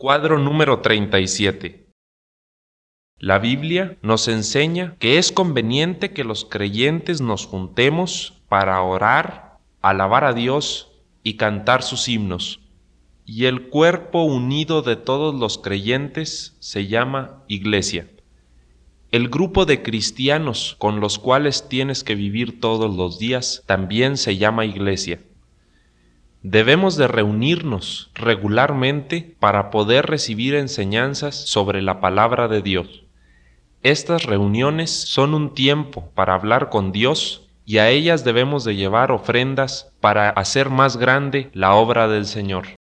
Cuadro número 37. La Biblia nos enseña que es conveniente que los creyentes nos juntemos para orar, alabar a Dios y cantar sus himnos. Y el cuerpo unido de todos los creyentes se llama Iglesia. El grupo de cristianos con los cuales tienes que vivir todos los días también se llama Iglesia. Debemos de reunirnos regularmente para poder recibir enseñanzas sobre la palabra de Dios. Estas reuniones son un tiempo para hablar con Dios y a ellas debemos de llevar ofrendas para hacer más grande la obra del Señor.